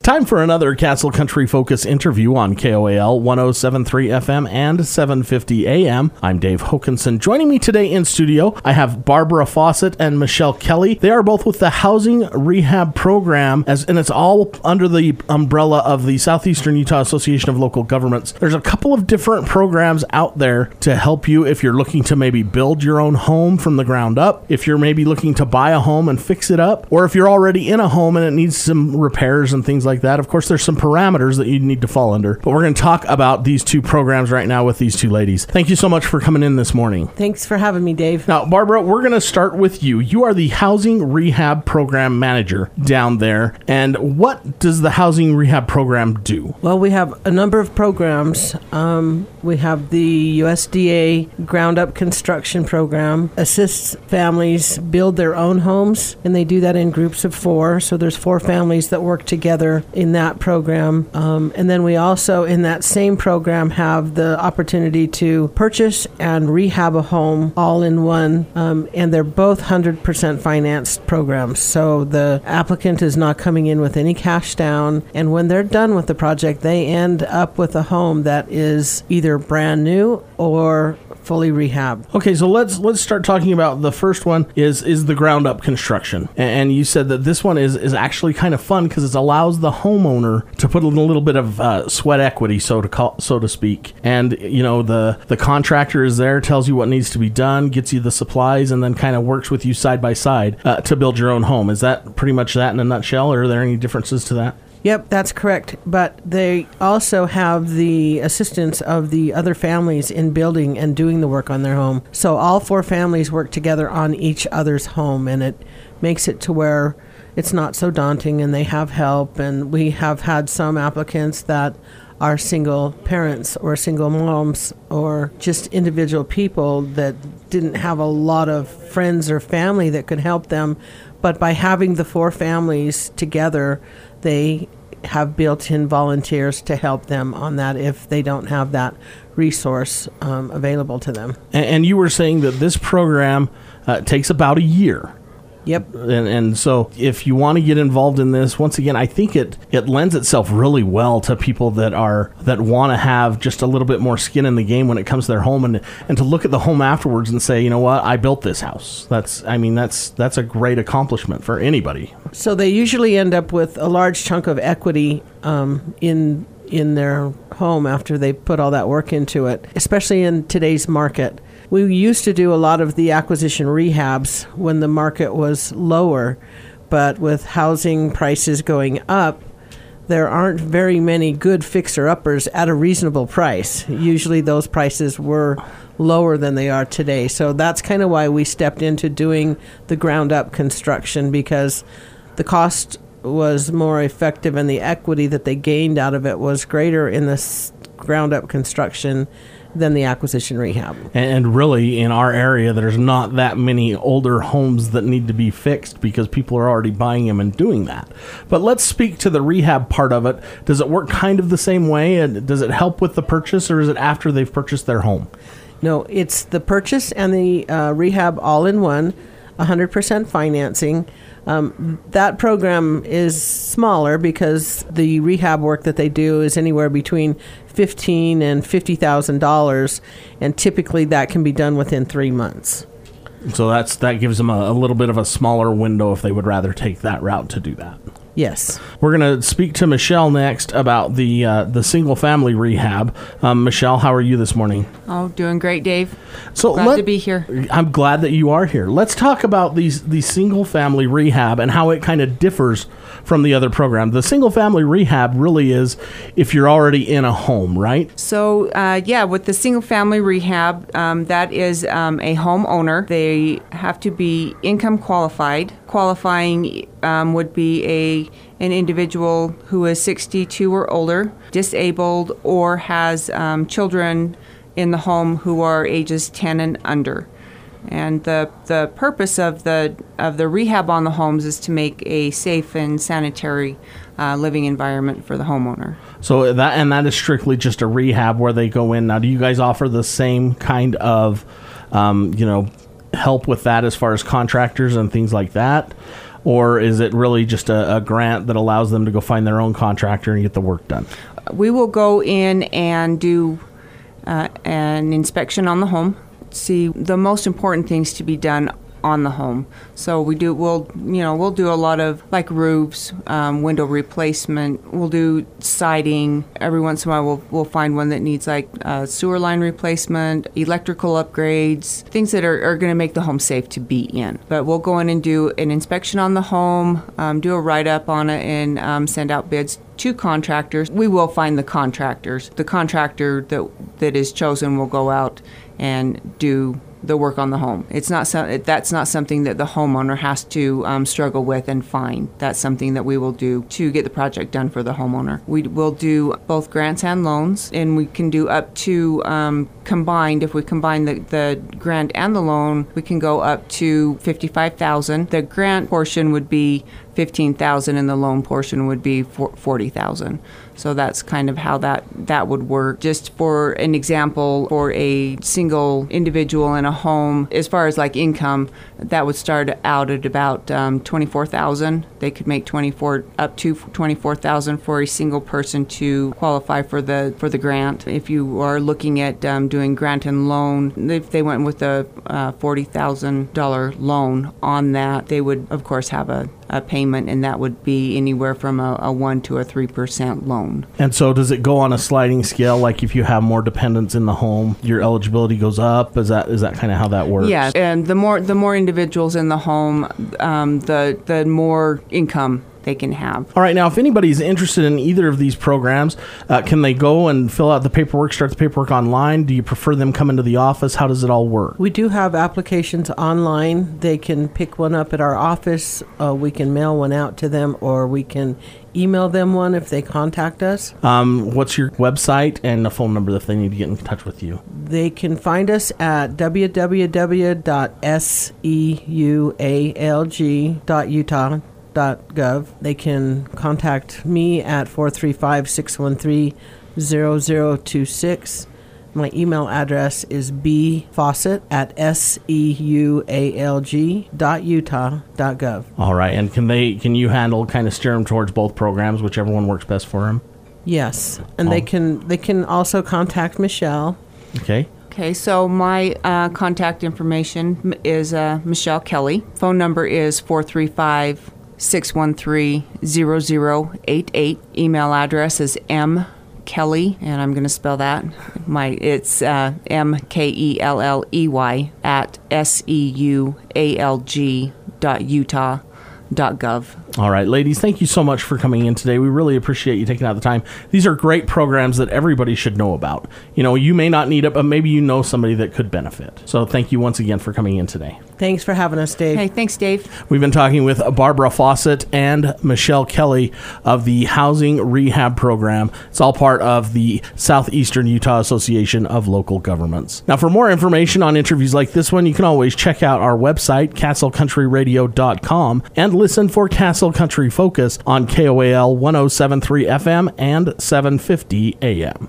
Time for another Castle Country Focus interview on KOAL 107.3 FM and 750 AM. I'm Dave Hokanson. Joining me today in studio, I have Barbara Fawcett and Michelle Kelly. They are both with the Housing Rehab Program, and it's all under the umbrella of the Southeastern Utah Association of Local Governments. There's a couple of different programs out there to help you if you're looking to maybe build your own home from the ground up, if you're maybe looking to buy a home and fix it up, or if you're already in a home and it needs some repairs and things like that. Of course, there's some parameters that you need to fall under, but we're going to talk about these two programs right now with these two ladies. Thank you so much for coming in this morning. Thanks for having me, Dave. Now, Barbara, we're going to start with you. You are the Housing Rehab Program Manager down there, and what does the Housing Rehab Program do? Well, we have a number of programs. We have the USDA Ground Up Construction Program, assists families build their own homes, and they do that in groups of 4. So there's 4 families that work together in that program. And then we also, in that same program, have the opportunity to purchase and rehab a home all in one. And they're both 100% financed programs. So the applicant is not coming in with any cash down. And when they're done with the project, they end up with a home that is either brand new or fully rehabbed. Okay, so let's start talking about the first one is the ground up construction. And you said that this one is actually kind of fun because it allows the homeowner to put in a little bit of sweat equity, so to speak. And you know, the contractor is there, tells you what needs to be done, gets you the supplies, and then kind of works with you side by side to build your own home. Is that pretty much that in a nutshell, or are there any differences to that? Yep, that's correct. But they also have the assistance of the other families in building and doing the work on their home. So all 4 families work together on each other's home, and it makes it to where it's not so daunting, and they have help. And we have had some applicants that are single parents or single moms or just individual people that didn't have a lot of friends or family that could help them. But by having the 4 families together, they have built-in volunteers to help them on that if they don't have that resource available to them. And you were saying that this program takes about a year. Yep. And so if you want to get involved in this, once again, I think it lends itself really well to people that want to have just a little bit more skin in the game when it comes to their home and to look at the home afterwards and say, you know what, I built this house. That's a great accomplishment for anybody. So they usually end up with a large chunk of equity in their home after they put all that work into it, especially in today's market. We used to do a lot of the acquisition rehabs when the market was lower, but with housing prices going up, there aren't very many good fixer-uppers at a reasonable price. Usually those prices were lower than they are today. So that's kind of why we stepped into doing the ground-up construction, because the cost was more effective and the equity that they gained out of it was greater in this ground-up construction than the acquisition rehab. And really, in our area, there's not that many older homes that need to be fixed because people are already buying them and doing that. But let's speak to the rehab part of it. Does it work kind of the same way? And does it help with the purchase, or is it after they've purchased their home? No, it's the purchase and the rehab all in one, 100% financing. That program is smaller because the rehab work that they do is anywhere between $15,000 and $50,000, and typically that can be done within 3 months. So that gives them a little bit of a smaller window if they would rather take that route to do that. Yes. We're going to speak to Michelle next about the single-family rehab. Michelle, how are you this morning? Oh, doing great, Dave. So glad to be here. I'm glad that you are here. Let's talk about these single-family rehab and how it kind of differs from the other program. The single-family rehab really is if you're already in a home, right? So, with the single-family rehab, that is a homeowner. They have to be income qualified. Qualifying would be an individual who is 62 or older, disabled, or has children in the home who are ages 10 and under. And the purpose of the rehab on the homes is to make a safe and sanitary living environment for the homeowner. So that is strictly just a rehab where they go in. Now, do you guys offer the same kind of help with that as far as contractors and things like that? or is it really just a grant that allows them to go find their own contractor and get the work done? We will go in and do an inspection on the home, see the most important things to be done on the home. So we'll do a lot of like roofs, window replacement. We'll do siding. Every once in a while we'll find one that needs like sewer line replacement, electrical upgrades, things that are going to make the home safe to be in. But we'll go in and do an inspection on the home, do a write-up on it, and send out bids to contractors. We will find the contractors. The contractor that is chosen will go out and do the work on the home. That's not something that the homeowner has to struggle with and find. That's something that we will do to get the project done for the homeowner. We will do both grants and loans, and we can do up to combined. If we combine the grant and the loan, we can go up to $55,000. The grant portion would be $15,000, and the loan portion would be $40,000. So that's kind of how that would work. Just for an example, for a single individual in a home, as far as like income, that would start out at about $24,000. They could make up to $24,000 for a single person to qualify for the grant. If you are looking at doing grant and loan, if they went with a $40,000 loan on that, they would of course have a payment, and that would be anywhere from a 1 to a 3% loan. And so does it go on a sliding scale? Like if you have more dependents in the home, your eligibility goes up? Is that kind of how that works? Yeah, and the more individuals in the home, the more income they can have. All right, now if anybody's interested in either of these programs, can they go and fill out the paperwork, start the paperwork online? Do you prefer them come into the office? How does it all work? We do have applications online. They can pick one up at our office. We can mail one out to them, or we can email them one if they contact us. What's your website and a phone number if they need to get in touch with you? They can find us at www.seualg.utah.gov. They can contact me at 435-613-0026. My email address is bfawcett@seualg.utah.gov. All right, and can you handle kind of steer them towards both programs, whichever one works best for them? Yes, and they can also contact Michelle. Okay. Okay, so my contact information is Michelle Kelly. Phone number is 435-613-0088. Email address is mkelley, and I'm going to spell that. It's MKELLEY at SEUALG.utah.gov. All right, ladies, thank you so much for coming in today. We really appreciate you taking out the time. These are great programs that everybody should know about. You may not need it, but maybe you know somebody that could benefit. So thank you once again for coming in today. Thanks for having us, Dave. Hey, thanks, Dave. We've been talking with Barbara Fawcett and Michelle Kelly of the Housing Rehab Program. It's all part of the Southeastern Utah Association of Local Governments. Now, for more information on interviews like this one, you can always check out our website, castlecountryradio.com, and listen for Castle Country Focus on KOAL 107.3 FM and 750 AM.